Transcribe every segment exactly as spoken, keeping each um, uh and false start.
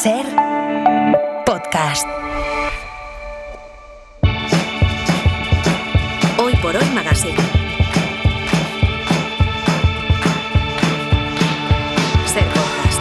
Ser podcast. Hoy por hoy Magazine. Ser podcast.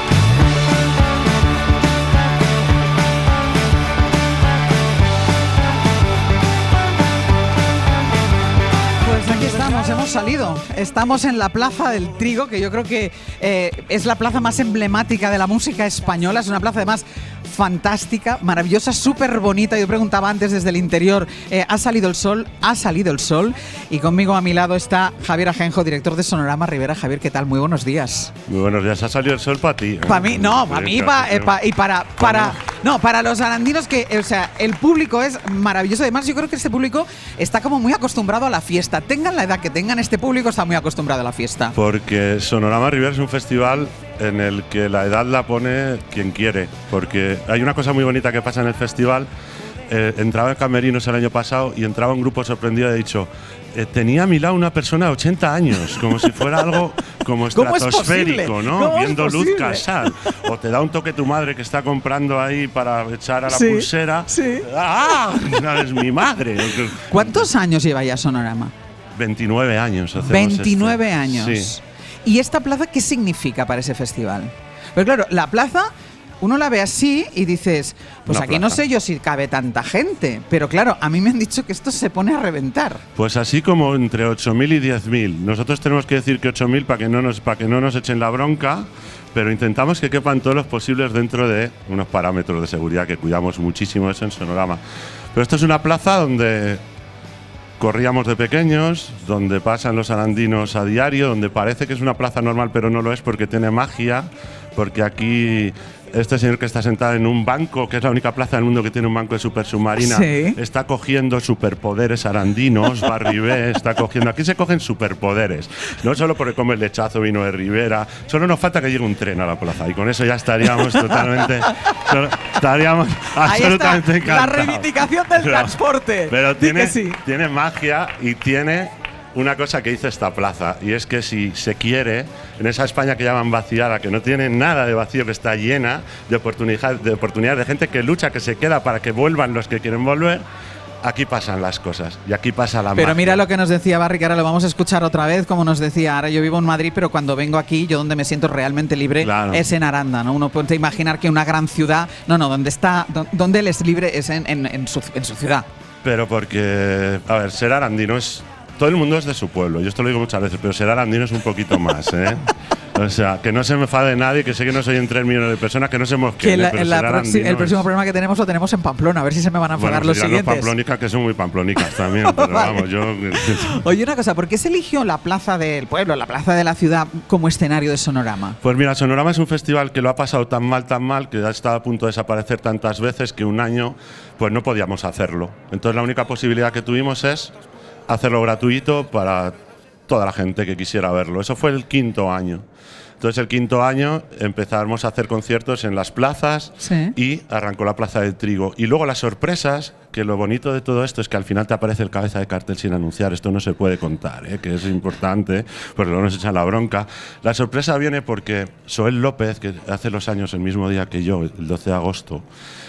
Pues aquí estamos, hemos salido. Estamos en la Plaza del Trigo, que yo creo que eh, es la plaza más emblemática de la música española. Es una plaza además fantástica, maravillosa, súper bonita. Yo preguntaba antes desde el interior, eh, ¿ha salido el sol? Ha salido el sol. Y conmigo a mi lado está Javier Ajenjo, director de Sonorama Rivera. Javier, ¿qué tal? Muy buenos días. Muy buenos días. ¿Ha salido el sol para ti? Para mí, no, para mí pa, eh, pa, y para, para, no, para los arandinos, que, o sea, el público es maravilloso. Además, yo creo que este público está como muy acostumbrado a la fiesta. Tengan la edad que tengan, este público está muy acostumbrado a la fiesta. Porque Sonorama Rivera es un festival en el que la edad la pone quien quiere. Porque hay una cosa muy bonita que pasa en el festival. Eh, entraba en camerinos el año pasado y entraba un grupo sorprendido y he dicho, eh, tenía a mi lado una persona de ochenta años, como si fuera algo como estratosférico, ¿no? Viendo Luz Casal. O te da un toque tu madre que está comprando ahí para echar a la sí, pulsera. Sí. ¡Ah! Es mi madre. ¿Cuántos años lleva ya Sonorama? veintinueve años. veintinueve este. años. Sí. ¿Y esta plaza qué significa para ese festival? Pero claro, la plaza, uno la ve así y dices, pues Una aquí plaza. no sé yo si cabe tanta gente. Pero claro, a mí me han dicho que esto se pone a reventar. Pues así como entre ocho mil y diez mil. Nosotros tenemos que decir que ocho mil para que no nos para que no nos echen la bronca, pero intentamos que quepan todos los posibles dentro de unos parámetros de seguridad que cuidamos muchísimo eso en Sonorama. Pero esto es una plaza donde corríamos de pequeños, donde pasan los arandinos a diario, donde parece que es una plaza normal, pero no lo es porque tiene magia, porque aquí este señor que está sentado en un banco, que es la única plaza del mundo que tiene un banco de super submarina, sí, está cogiendo superpoderes arandinos, Barribé está cogiendo, aquí se cogen superpoderes, no solo porque come el lechazo vino de Rivera, solo nos falta que llegue un tren a la plaza y con eso ya estaríamos totalmente, estaríamos absolutamente Ahí está, encantados. la reivindicación del Pero, transporte. pero tiene, sí. tiene magia y tiene una cosa que dice esta plaza, y es que si se quiere, en esa España que llaman vaciada, que no tiene nada de vacío, que está llena de, oportunidad, de oportunidades, de gente que lucha, que se queda para que vuelvan los que quieren volver, aquí pasan las cosas y aquí pasa la magia. Pero mira lo que nos decía Barry, que ahora lo vamos a escuchar otra vez, como nos decía, ahora yo vivo en Madrid, pero cuando vengo aquí, yo donde me siento realmente libre, claro, es en Aranda, ¿no? Uno puede imaginar que una gran ciudad, no, no, donde está, donde él es libre es en, en, en, su, en su ciudad. Pero porque, a ver, ser arandino es… Todo el mundo es de su pueblo, yo esto lo digo muchas veces, pero ser arandino es un poquito más, ¿eh? O sea, que no se me enfade nadie, que sé que no soy en tres millones de personas, que no se mosqueen, la, pero la ser proxi- el próximo es… programa que tenemos lo tenemos en Pamplona, a ver si se me van a enfadar bueno, los pues siguientes. Los pamplónicas, que son muy pamplónicas también, pero vale. vamos, yo… Oye, una cosa, ¿por qué se eligió la plaza del pueblo, la plaza de la ciudad, como escenario de Sonorama? Pues mira, Sonorama es un festival que lo ha pasado tan mal, tan mal, que ha estado a punto de desaparecer tantas veces que un año pues no podíamos hacerlo. Entonces la única posibilidad que tuvimos es hacerlo gratuito para toda la gente que quisiera verlo. Eso fue el quinto año. Entonces el quinto año empezamos a hacer conciertos en las plazas, sí, y arrancó la Plaza del Trigo. Y luego las sorpresas, que lo bonito de todo esto es que al final te aparece el cabeza de cartel sin anunciar. Esto no se puede contar, ¿eh? Que es importante, porque luego nos echan la bronca. La sorpresa viene porque Soel López, que hace los años el mismo día que yo, el doce de agosto,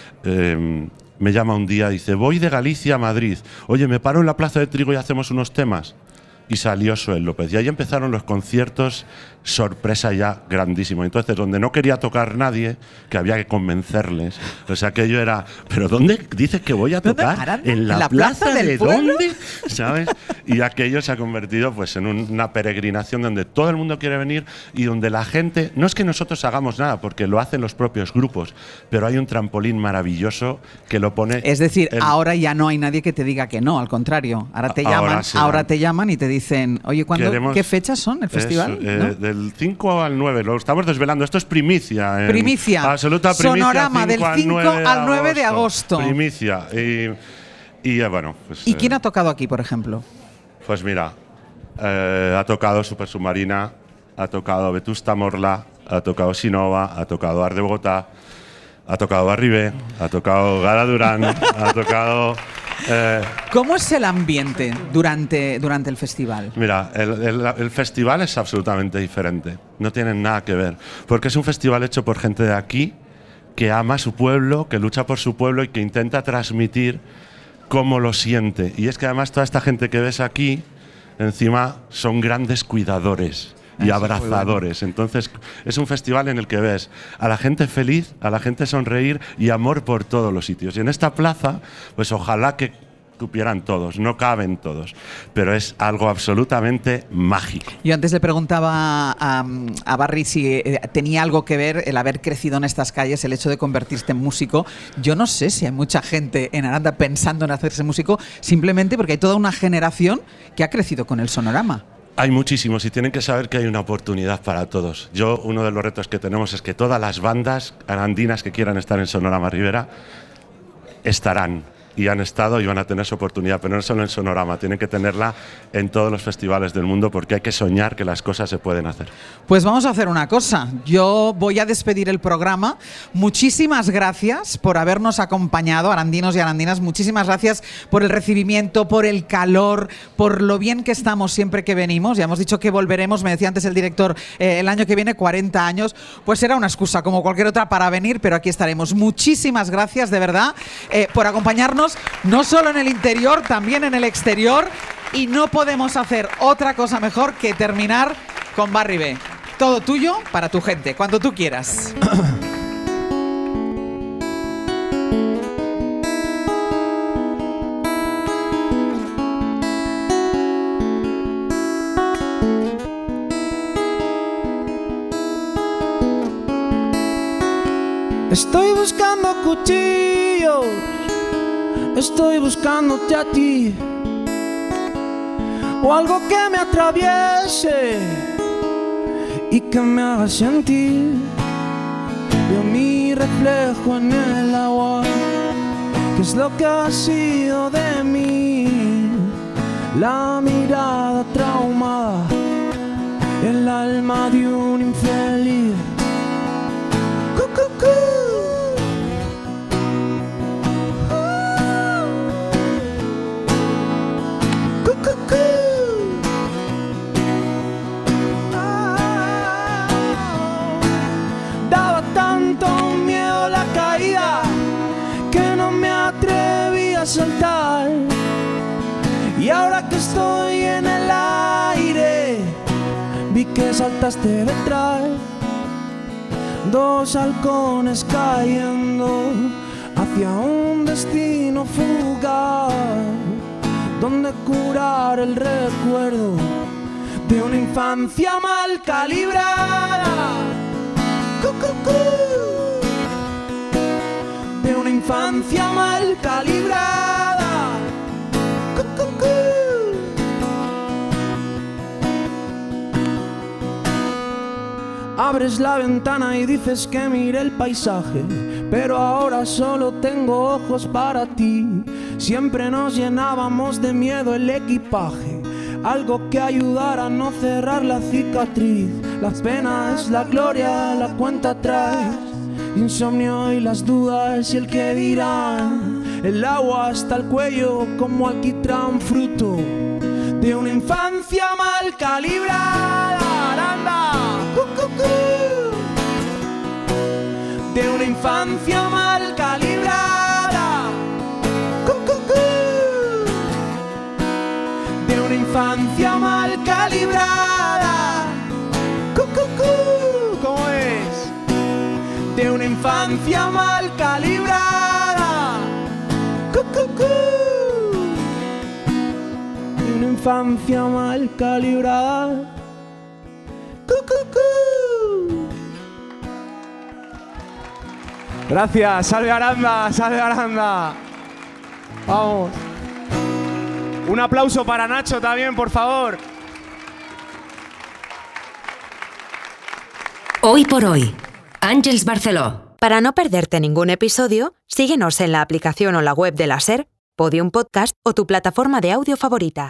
eh, me llama un día y dice, voy de Galicia a Madrid. Oye, me paro en la Plaza del Trigo y hacemos unos temas. Y salió Soel López. Y ahí empezaron los conciertos, sorpresa ya grandísimo. Entonces, donde no quería tocar nadie, que había que convencerles. O sea, aquello era, ¿pero dónde dices que voy a tocar? ¿En la, ¿En la plaza, plaza de pueblo? ¿Dónde? ¿Sabes? Y aquello se ha convertido pues en un, una peregrinación donde todo el mundo quiere venir y donde la gente… No es que nosotros hagamos nada, porque lo hacen los propios grupos, pero hay un trampolín maravilloso que lo pone… Es decir, el, ahora ya no hay nadie que te diga que no, al contrario. Ahora te ahora llaman, sí, ahora te llaman y te dicen, oye, ¿cuándo, Queremos, ¿qué fechas son el festival? Eso, eh, ¿no? Del cinco al nueve, lo estamos desvelando. Esto es primicia. En primicia. Absoluta primicia. Sonorama del cinco al nueve de agosto. Primicia. Y, y eh, bueno. Pues, ¿Y quién eh, ha tocado aquí, por ejemplo? Pues mira, eh, ha tocado Super Submarina, ha tocado Vetusta Morla, ha tocado Sinova, ha tocado Art de Bogotá, ha tocado Barribé, ha tocado Gara Durán, ha tocado… Eh, ¿Cómo es el ambiente durante, durante el festival? Mira, el, el, el festival es absolutamente diferente, no tienen nada que ver, porque es un festival hecho por gente de aquí que ama a su pueblo, que lucha por su pueblo y que intenta transmitir cómo lo siente. Y es que además toda esta gente que ves aquí, encima son grandes cuidadores y Eso abrazadores. Bueno. Entonces es un festival en el que ves a la gente feliz, a la gente sonreír y amor por todos los sitios. Y en esta plaza, pues ojalá que cupieran todos, no caben todos, pero es algo absolutamente mágico. Yo antes le preguntaba a, a Barry si tenía algo que ver el haber crecido en estas calles, el hecho de convertirte en músico. Yo no sé si hay mucha gente en Aranda pensando en hacerse músico, simplemente porque hay toda una generación que ha crecido con el sonorama. Hay muchísimos y tienen que saber que hay una oportunidad para todos. Yo, uno de los retos que tenemos es que todas las bandas arandinas que quieran estar en Sonorama Ribera estarán. Y han estado y van a tener su oportunidad, pero no solo en Sonorama, tienen que tenerla en todos los festivales del mundo porque hay que soñar que las cosas se pueden hacer. Pues vamos a hacer una cosa, yo voy a despedir el programa. Muchísimas gracias por habernos acompañado, arandinos y arandinas, muchísimas gracias por el recibimiento, por el calor, por lo bien que estamos siempre que venimos. Ya hemos dicho que volveremos, me decía antes el director, eh, el año que viene, cuarenta años, pues será una excusa como cualquier otra para venir, pero aquí estaremos. Muchísimas gracias, de verdad, eh, por acompañarnos. No solo en el interior, también en el exterior, y no podemos hacer otra cosa mejor que terminar con Barry B. Todo tuyo para tu gente, cuando tú quieras. Estoy buscando cuchillos, estoy buscándote a ti, o algo que me atraviese y que me haga sentir. Veo mi reflejo en el agua, ¿qué es lo que ha sido de mí? La mirada traumada, el alma de un infeliz. Cu, cu, cu. Daba tanto miedo la caída que no me atreví a saltar, y ahora que estoy en el aire vi que saltaste detrás. Dos halcones cayendo hacia un destino fugaz, donde curar el recuerdo de una infancia mal calibrada. Cu, cu, cu. De una infancia mal calibrada. Cu, cu, cu. Abres la ventana y dices que mire el paisaje, pero ahora solo tengo ojos para ti. Siempre nos llenábamos de miedo el equipaje, algo que ayudara a no cerrar la cicatriz. La pena es la gloria, la cuenta atrás, insomnio y las dudas y el que dirán. El agua hasta el cuello como alquitrán, fruto de una infancia mal calibrada. Aranda, cu, cu, cu. De una infancia mal calibrada. Cu, cu, cu. De una infancia mal calibrada. Cu, cu, cu. ¿Cómo es? De una infancia mal calibrada. Cu, cu, cu. De una infancia mal calibrada. Cu, cu, cu. Gracias, salve Aranda, salve Aranda. Vamos. Un aplauso para Nacho también, por favor. Hoy por hoy, Àngels Barceló. Para no perderte ningún episodio, síguenos en la aplicación o la web de la SER, Podium Podcast o tu plataforma de audio favorita.